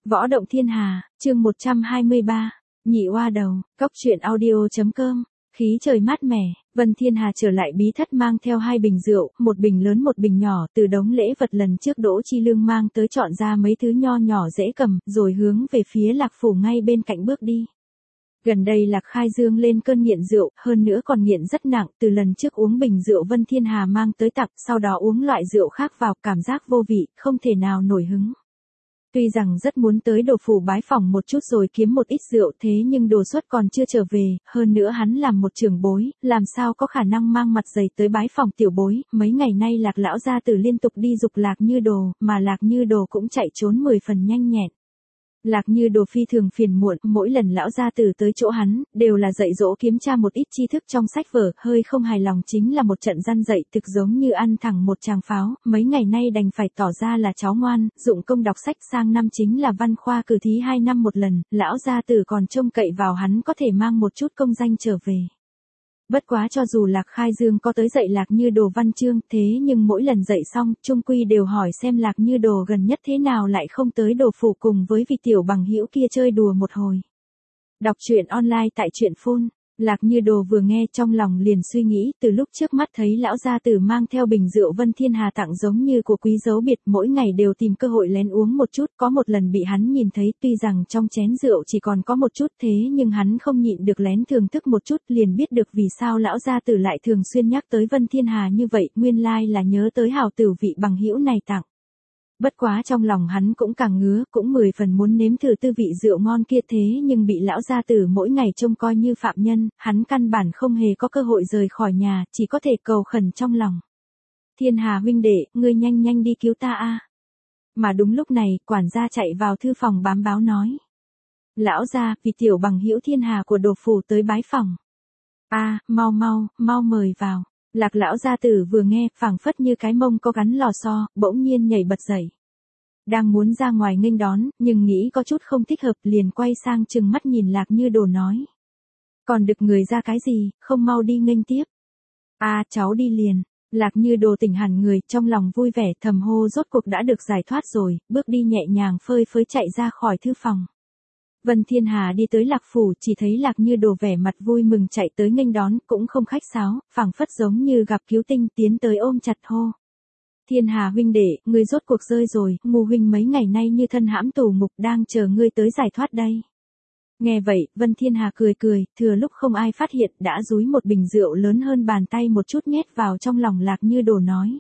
Võ động thiên hà, chương 123, nhị oa đầu, cóc truyện audio.com. Khí trời mát mẻ, Vân Thiên Hà trở lại bí thất mang theo 2 bình rượu, một bình lớn một bình nhỏ, từ đống lễ vật lần trước Đỗ Chi Lương mang tới chọn ra mấy thứ nho nhỏ dễ cầm, rồi hướng về phía Lạc phủ ngay bên cạnh bước đi. Gần đây Lạc Khai Dương lên cơn nghiện rượu, hơn nữa còn nghiện rất nặng, từ lần trước uống bình rượu Vân Thiên Hà mang tới tặng, sau đó uống loại rượu khác vào, cảm giác vô vị, không thể nào nổi hứng. Tuy rằng rất muốn tới Đồ phủ bái phỏng một chút rồi kiếm một ít rượu, thế nhưng Đồ Xuất còn chưa trở về, hơn nữa hắn làm một trưởng bối, làm sao có khả năng mang mặt dày tới bái phỏng tiểu bối. Mấy ngày nay Lạc lão gia tử liên tục đi dục Lạc Như Đồ, mà Lạc Như Đồ cũng chạy trốn 10 phần nhanh nhẹn. Lạc Như Đồ phi thường phiền muộn, mỗi lần lão gia tử tới chỗ hắn, đều là dạy dỗ kiếm tra một ít tri thức trong sách vở, hơi không hài lòng chính là một trận răn dạy, thực giống như ăn thẳng một tràng pháo, mấy ngày nay đành phải tỏ ra là cháu ngoan, dụng công đọc sách, sang năm chính là văn khoa cử thí 2 năm một lần, lão gia tử còn trông cậy vào hắn có thể mang một chút công danh trở về. Bất quá cho dù Lạc Khai Dương có tới dạy Lạc Như Đồ văn chương, thế nhưng mỗi lần dạy xong, chung quy đều hỏi xem Lạc Như Đồ gần nhất thế nào lại không tới Đồ phủ cùng với vị tiểu bằng hữu kia chơi đùa một hồi. Đọc truyện online tại truyện phone. Lạc Như Đồ vừa nghe trong lòng liền suy nghĩ, từ lúc trước mắt thấy lão gia tử mang theo bình rượu Vân Thiên Hà tặng giống như của quý dấu biệt, mỗi ngày đều tìm cơ hội lén uống một chút, có một lần bị hắn nhìn thấy, tuy rằng trong chén rượu chỉ còn có một chút, thế nhưng hắn không nhịn được lén thưởng thức một chút, liền biết được vì sao lão gia tử lại thường xuyên nhắc tới Vân Thiên Hà như vậy, nguyên lai là nhớ tới hảo tử vị bằng hữu này tặng. Bất quá trong lòng hắn cũng càng ngứa, cũng 10 phần muốn nếm thử tư vị rượu ngon kia, thế nhưng bị lão gia tử mỗi ngày trông coi như phạm nhân, hắn căn bản không hề có cơ hội rời khỏi nhà, chỉ có thể cầu khẩn trong lòng. Thiên Hà huynh đệ, ngươi nhanh nhanh đi cứu ta a. Mà đúng lúc này, quản gia chạy vào thư phòng bám báo nói. Lão gia, vì tiểu bằng hữu Thiên Hà của Đồ phủ tới bái phỏng. A, mau mời vào. Lạc lão gia tử vừa nghe, phảng phất như cái mông có gắn lò xo, bỗng nhiên nhảy bật dậy. Đang muốn ra ngoài nghênh đón, nhưng nghĩ có chút không thích hợp, liền quay sang trừng mắt nhìn Lạc Như Đồ nói. Còn được người ra cái gì, không mau đi nghênh tiếp. Cháu đi liền. Lạc Như Đồ tỉnh hẳn người, trong lòng vui vẻ, thầm hô rốt cuộc đã được giải thoát rồi, bước đi nhẹ nhàng phơi phới chạy ra khỏi thư phòng. Vân Thiên Hà đi tới Lạc phủ, chỉ thấy Lạc Như Đồ vẻ mặt vui mừng chạy tới nghênh đón, cũng không khách sáo, phảng phất giống như gặp cứu tinh, tiến tới ôm chặt hô. Thiên Hà huynh đệ, ngươi rốt cuộc rơi rồi, Ngô huynh mấy ngày nay như thân hãm tù ngục, đang chờ ngươi tới giải thoát đây. Nghe vậy, Vân Thiên Hà cười, thừa lúc không ai phát hiện, đã dúi một bình rượu lớn hơn bàn tay một chút nhét vào trong lòng Lạc Như Đồ nói.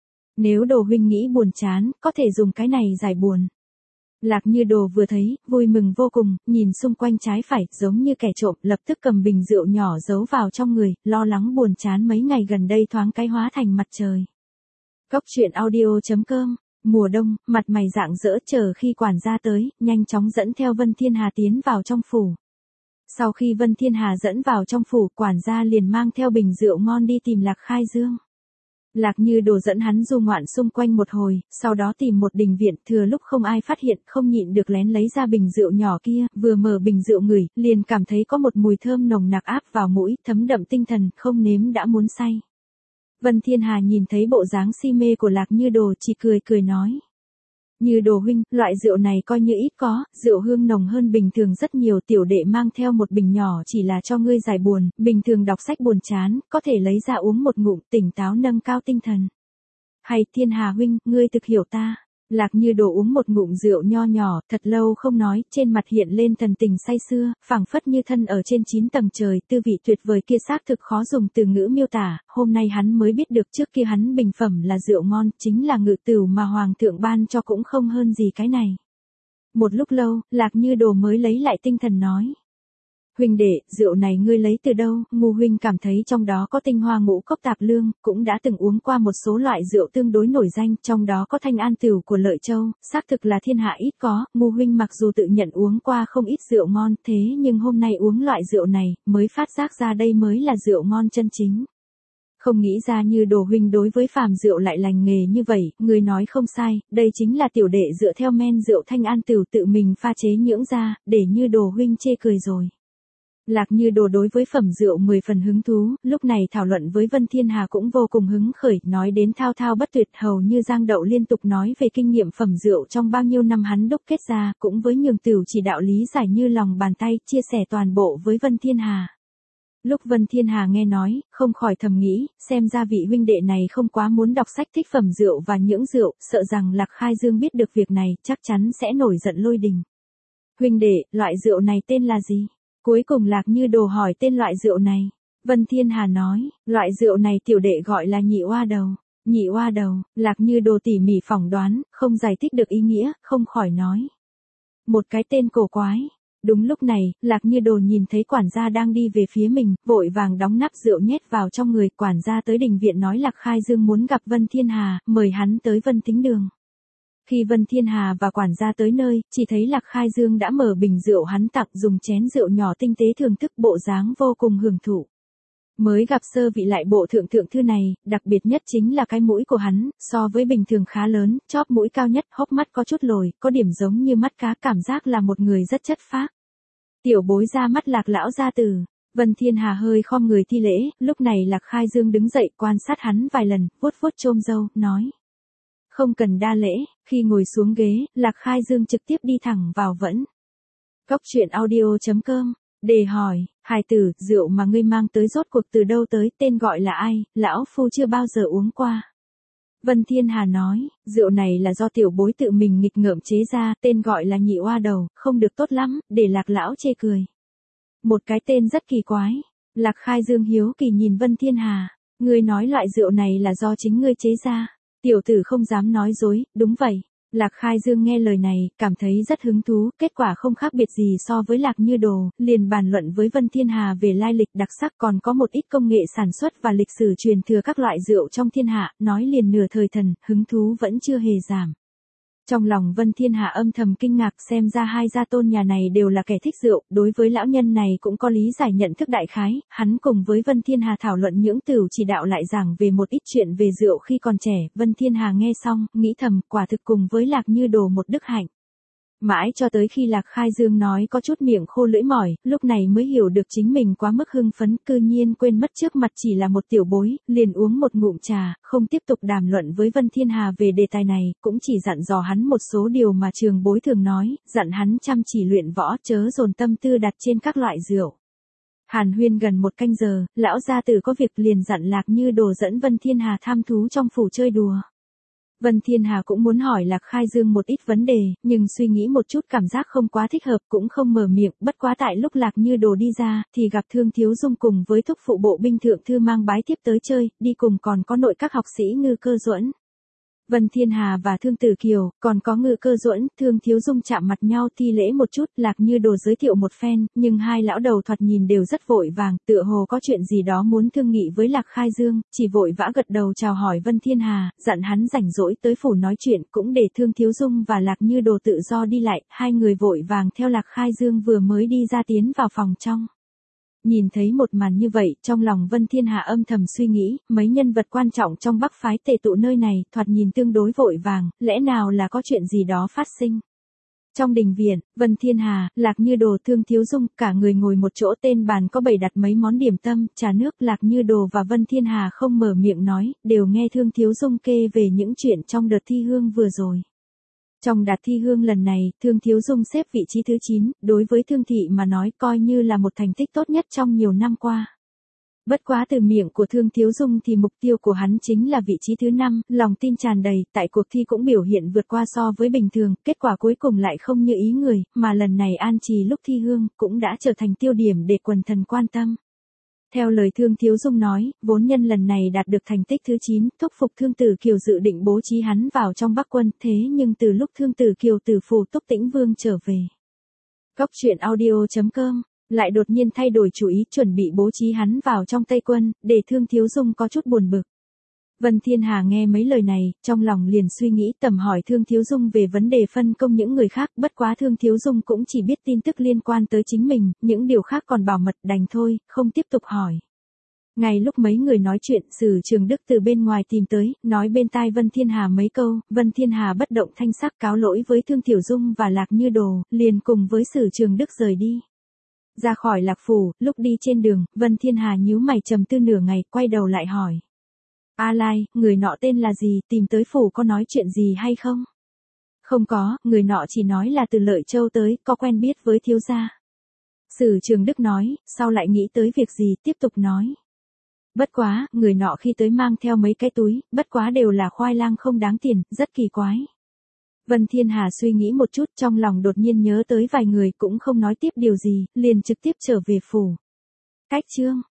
Nếu Đồ huynh nghĩ buồn chán, có thể dùng cái này giải buồn. Lạc Như Đồ vừa thấy, vui mừng vô cùng, nhìn xung quanh trái phải, giống như kẻ trộm, lập tức cầm bình rượu nhỏ giấu vào trong người, lo lắng buồn chán mấy ngày gần đây thoáng cái hóa thành mặt trời. Cóc truyện audio.com, mùa đông, mặt mày rạng rỡ chờ khi quản gia tới, nhanh chóng dẫn theo Vân Thiên Hà tiến vào trong phủ. Sau khi Vân Thiên Hà dẫn vào trong phủ, quản gia liền mang theo bình rượu ngon đi tìm Lạc Khai Dương. Lạc Như Đồ dẫn hắn du ngoạn xung quanh một hồi, sau đó tìm một đình viện, thừa lúc không ai phát hiện, không nhịn được lén lấy ra bình rượu nhỏ kia, vừa mở bình rượu ngửi, liền cảm thấy có một mùi thơm nồng nặc áp vào mũi, thấm đậm tinh thần, không nếm đã muốn say. Vân Thiên Hà nhìn thấy bộ dáng si mê của Lạc Như Đồ, chỉ cười nói. Như Đồ huynh, loại rượu này coi như ít có, rượu hương nồng hơn bình thường rất nhiều, tiểu đệ mang theo một bình nhỏ chỉ là cho ngươi giải buồn, bình thường đọc sách buồn chán, có thể lấy ra uống một ngụm, tỉnh táo nâng cao tinh thần. Hay Thiên Hà huynh, ngươi thực hiểu ta. Lạc Như Đồ uống một ngụm rượu nho nhỏ, thật lâu không nói, trên mặt hiện lên thần tình say sưa, phảng phất như thân ở trên 9 tầng trời, tư vị tuyệt vời kia xác thực khó dùng từ ngữ miêu tả, hôm nay hắn mới biết được trước kia hắn bình phẩm là rượu ngon, chính là ngự tửu mà hoàng thượng ban cho cũng không hơn gì cái này. Một lúc lâu, Lạc Như Đồ mới lấy lại tinh thần nói. Huynh đệ, rượu này ngươi lấy từ đâu? Ngô huynh cảm thấy trong đó có tinh hoa ngũ cốc tạp lương, cũng đã từng uống qua một số loại rượu tương đối nổi danh, trong đó có Thanh An Tửu của Lợi Châu, xác thực là thiên hạ ít có. Ngô huynh mặc dù tự nhận uống qua không ít rượu ngon, thế nhưng hôm nay uống loại rượu này, mới phát giác ra đây mới là rượu ngon chân chính. Không nghĩ ra Như Đồ huynh đối với phàm rượu lại lành nghề như vậy, người nói không sai, đây chính là tiểu đệ dựa theo men rượu Thanh An Tửu tự mình pha chế nhưỡng ra, để Như Đồ huynh chê cười rồi. Lạc Như Đồ đối với phẩm rượu 10 phần hứng thú, lúc này thảo luận với Vân Thiên Hà cũng vô cùng hứng khởi, nói đến thao thao bất tuyệt, hầu như giang đậu liên tục nói về kinh nghiệm phẩm rượu trong bao nhiêu năm hắn đúc kết ra, cũng với nhường tửu chỉ đạo lý giải như lòng bàn tay, chia sẻ toàn bộ với Vân Thiên Hà. Lúc Vân Thiên Hà nghe nói, không khỏi thầm nghĩ, xem ra vị huynh đệ này không quá muốn đọc sách thích phẩm rượu và nhưỡng rượu, sợ rằng Lạc Khai Dương biết được việc này, chắc chắn sẽ nổi giận lôi đình. Huynh đệ, loại rượu này tên là gì? Cuối cùng Lạc Như Đồ hỏi tên loại rượu này. Vân Thiên Hà nói, loại rượu này tiểu đệ gọi là nhị oa đầu. Nhị oa đầu, Lạc Như Đồ tỉ mỉ phỏng đoán, không giải thích được ý nghĩa, không khỏi nói. Một cái tên cổ quái. Đúng lúc này, Lạc Như Đồ nhìn thấy quản gia đang đi về phía mình, vội vàng đóng nắp rượu nhét vào trong người, quản gia tới đình viện nói Lạc Khai Dương muốn gặp Vân Thiên Hà, mời hắn tới Vân Thính Đường. Khi Vân Thiên Hà và quản gia tới nơi, chỉ thấy Lạc Khai Dương đã mở bình rượu hắn tặng, dùng chén rượu nhỏ tinh tế thưởng thức, bộ dáng vô cùng hưởng thụ. Mới gặp sơ vị lại bộ thượng thư này, đặc biệt nhất chính là cái mũi của hắn, so với bình thường khá lớn, chóp mũi cao nhất, hốc mắt có chút lồi, có điểm giống như mắt cá, cảm giác là một người rất chất phác. Tiểu bối ra mắt Lạc lão gia tử. Vân Thiên Hà hơi khom người thi lễ, lúc này Lạc Khai Dương đứng dậy quan sát hắn vài lần, vuốt vuốt chôm râu, nói. Không cần đa lễ, khi ngồi xuống ghế, Lạc Khai Dương trực tiếp đi thẳng vào vẫn. Cóc truyện audio.com, đề hỏi, hài tử, rượu mà ngươi mang tới rốt cuộc từ đâu tới, tên gọi là ai, lão phu chưa bao giờ uống qua. Vân Thiên Hà nói, rượu này là do tiểu bối tự mình nghịch ngợm chế ra, tên gọi là nhị oa đầu, không được tốt lắm, để Lạc lão chê cười. Một cái tên rất kỳ quái. Lạc Khai Dương hiếu kỳ nhìn Vân Thiên Hà, ngươi nói loại rượu này là do chính ngươi chế ra. Tiểu tử không dám nói dối, đúng vậy. Lạc Khai Dương nghe lời này, cảm thấy rất hứng thú, kết quả không khác biệt gì so với Lạc Như Đồ, liền bàn luận với Vân Thiên Hà về lai lịch đặc sắc, còn có một ít công nghệ sản xuất và lịch sử truyền thừa các loại rượu trong thiên hạ, nói liền nửa thời thần, hứng thú vẫn chưa hề giảm. Trong lòng Vân Thiên Hà âm thầm kinh ngạc, xem ra hai gia tôn nhà này đều là kẻ thích rượu, đối với lão nhân này cũng có lý giải nhận thức đại khái, hắn cùng với Vân Thiên Hà thảo luận nhưỡng tửu chỉ đạo lại giảng về một ít chuyện về rượu khi còn trẻ, Vân Thiên Hà nghe xong, nghĩ thầm, quả thực cùng với Lạc Như Đồ một đức hạnh. Mãi cho tới khi Lạc Khai Dương nói có chút miệng khô lưỡi mỏi, lúc này mới hiểu được chính mình quá mức hưng phấn, cư nhiên quên mất trước mặt chỉ là một tiểu bối, liền uống một ngụm trà, không tiếp tục đàm luận với Vân Thiên Hà về đề tài này, cũng chỉ dặn dò hắn một số điều mà trường bối thường nói, dặn hắn chăm chỉ luyện võ, chớ dồn tâm tư đặt trên các loại rượu. Hàn huyên gần một canh giờ, lão gia tử có việc liền dặn Lạc Như Đồ dẫn Vân Thiên Hà tham thú trong phủ chơi đùa. Vân Thiên Hà cũng muốn hỏi Lạc Khai Dương một ít vấn đề, nhưng suy nghĩ một chút cảm giác không quá thích hợp, cũng không mở miệng, bất quá tại lúc Lạc Như Đồ đi ra, thì gặp Thương Thiếu Dung cùng với thúc phụ bộ binh thượng thư mang bái tiếp tới chơi, đi cùng còn có nội các học sĩ Ngư Cơ Duẫn. Vân Thiên Hà và Thương Tử Kiều, còn có Ngự Cơ Duẫn, Thương Thiếu Dung chạm mặt nhau thi lễ một chút, Lạc Như Đồ giới thiệu một phen, nhưng hai lão đầu thoạt nhìn đều rất vội vàng, tựa hồ có chuyện gì đó muốn thương nghị với Lạc Khai Dương, chỉ vội vã gật đầu chào hỏi Vân Thiên Hà, dặn hắn rảnh rỗi tới phủ nói chuyện, cũng để Thương Thiếu Dung và Lạc Như Đồ tự do đi lại, hai người vội vàng theo Lạc Khai Dương vừa mới đi ra tiến vào phòng trong. Nhìn thấy một màn như vậy, trong lòng Vân Thiên Hà âm thầm suy nghĩ, mấy nhân vật quan trọng trong Bắc phái tề tụ nơi này, thoạt nhìn tương đối vội vàng, lẽ nào là có chuyện gì đó phát sinh. Trong đình viện, Vân Thiên Hà, Lạc Như Đồ, Thương Thiếu Dung, cả người ngồi một chỗ, tên bàn có bày đặt mấy món điểm tâm, trà nước, Lạc Như Đồ và Vân Thiên Hà không mở miệng nói, đều nghe Thương Thiếu Dung kê về những chuyện trong đợt thi hương vừa rồi. Trong đợt thi hương lần này, Thương Thiếu Dung xếp vị trí thứ 9, đối với Thương Thị mà nói coi như là một thành tích tốt nhất trong nhiều năm qua. Bất quá từ miệng của Thương Thiếu Dung thì mục tiêu của hắn chính là vị trí thứ 5, lòng tin tràn đầy, tại cuộc thi cũng biểu hiện vượt qua so với bình thường, kết quả cuối cùng lại không như ý người, mà lần này an trì lúc thi hương, cũng đã trở thành tiêu điểm để quần thần quan tâm. Theo lời Thương Thiếu Dung nói, vốn nhân lần này đạt được thành tích thứ 9, thúc phục Thương Tử Kiều dự định bố trí hắn vào trong Bắc quân, thế nhưng từ lúc Thương Tử Kiều từ phủ Túc Tĩnh Vương trở về. Cóc truyện audio.com lại đột nhiên thay đổi chủ ý, chuẩn bị bố trí hắn vào trong Tây quân, để Thương Thiếu Dung có chút buồn bực. Vân Thiên Hà nghe mấy lời này, trong lòng liền suy nghĩ tầm hỏi Thương Thiếu Dung về vấn đề phân công những người khác, bất quá Thương Thiếu Dung cũng chỉ biết tin tức liên quan tới chính mình, những điều khác còn bảo mật, đành thôi, không tiếp tục hỏi. Ngay lúc mấy người nói chuyện, Sử Trường Đức từ bên ngoài tìm tới, nói bên tai Vân Thiên Hà mấy câu, Vân Thiên Hà bất động thanh sắc cáo lỗi với Thương Tiểu Dung và Lạc Như Đồ, liền cùng với Sử Trường Đức rời đi. Ra khỏi Lạc Phủ, lúc đi trên đường, Vân Thiên Hà nhíu mày trầm tư nửa ngày, quay đầu lại hỏi. A Lai, người nọ tên là gì, tìm tới phủ có nói chuyện gì hay không? Không có, người nọ chỉ nói là từ Lợi Châu tới, có quen biết với thiếu gia. Sử Trường Đức nói, sau lại nghĩ tới việc gì, tiếp tục nói. Bất quá, người nọ khi tới mang theo mấy cái túi, bất quá đều là khoai lang không đáng tiền, rất kỳ quái. Vân Thiên Hà suy nghĩ một chút, trong lòng đột nhiên nhớ tới vài người, cũng không nói tiếp điều gì, liền trực tiếp trở về phủ. Cách chương